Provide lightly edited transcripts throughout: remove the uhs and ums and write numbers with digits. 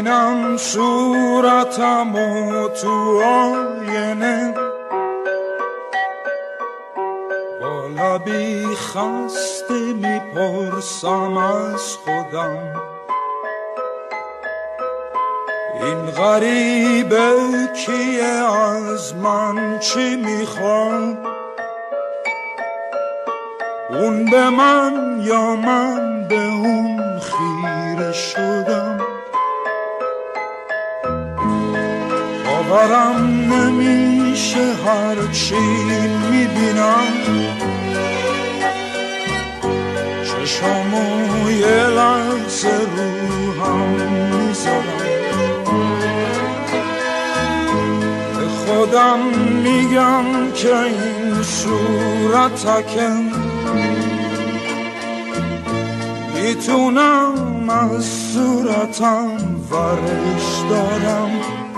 ببینم صورتم و تو آینه با لبی خسته میپرسم از خودم این غریبه کیه، از من چی میخواد، اون به من یا من به اون خیره شدم. باورم نمیشه هرچی میبینم، چشامو یه لحظه رو هم میذارم، به خودم میگم که این صورتکم میتونم از صورتم ورش دارم،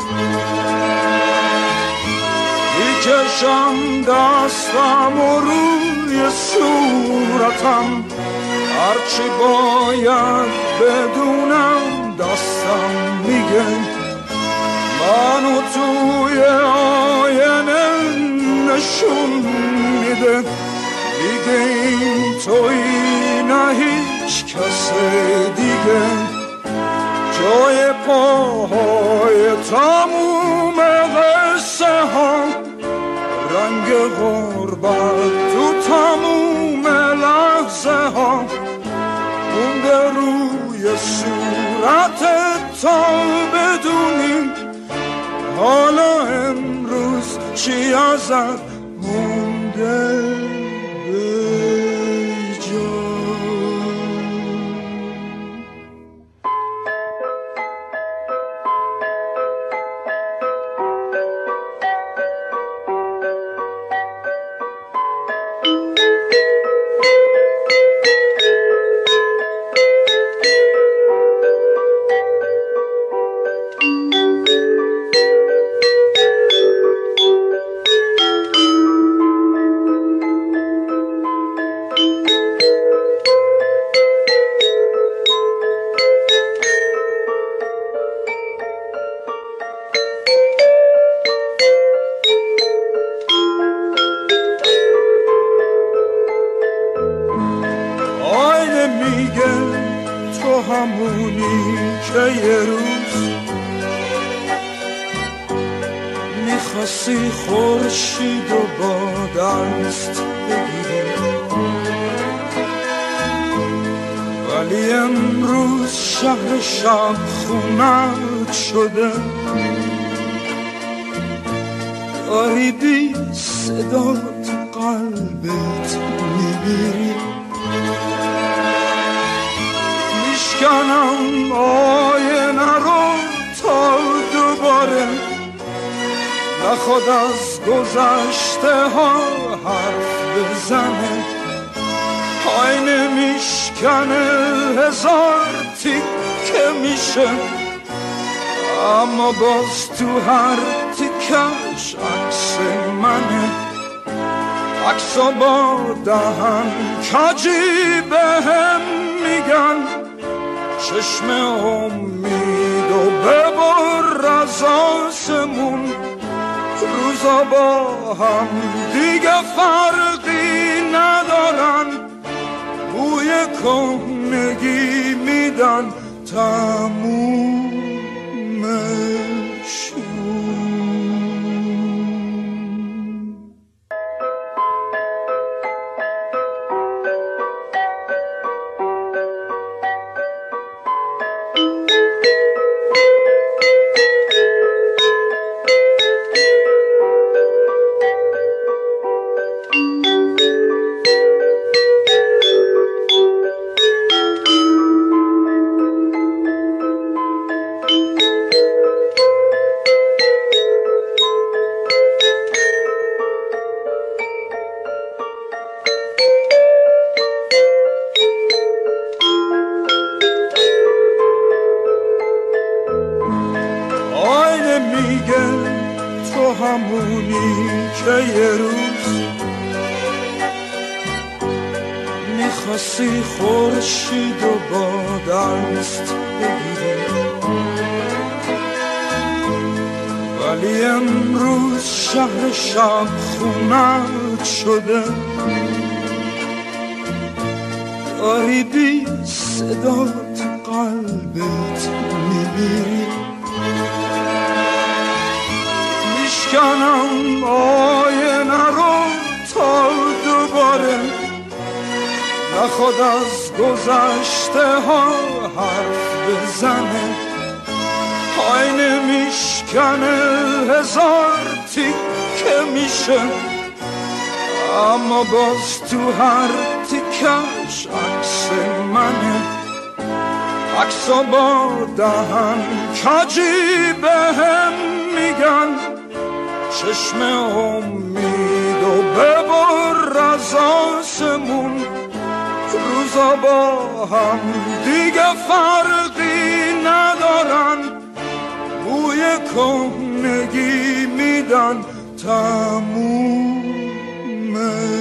میکشم دستم و روی صورتم، هرچی باید بدونم دستم میگه منو توی آینه نشون میده، دیگه این تویی نه هیچ کس دیگه، جای پاهای تموم قصه ها، رنگ غربت تو تموم لحظه ها، مونده روی صورتت تا بدونی حالا امروز چی ازت مونده به جا. همونی که یه روز میخواستی خورشید و با دست بگیری، ولی امروز شهر شب خونت شده، داری بی صدا تو قلبت میمیری، میشکنم آینه رو تا دوباره نخواد از گذشته ها حرف بزنه، آینه میشکنه هزار تیکه میشه، اما باز تو هر تیکش عکس منه، عکسا با دهن کجی بهم میگن چشم امید و ببر از آسمون، روزا با هم دیگه فرقی ندارن، بوی کهنگی میدن تمومشون. همونی که یه روز میخواستی خورشید و با دست بگیری، ولی امروز شهر شب خونت شده، داری بی صدا تو قلبت میمیری. میشکنم آینه رو تا دوباره نخواد از گذشته ها حرف بزنه. آینه میشکنه هزار تیکه میشه، اما باز تو هر تیکش عکس منه. عکسا با دهن کجی بهم میگن چشم امید و ببر از آسمون. روزا با هم دیگه فرقی ندارن، بوی کهنگی میدن تمومه.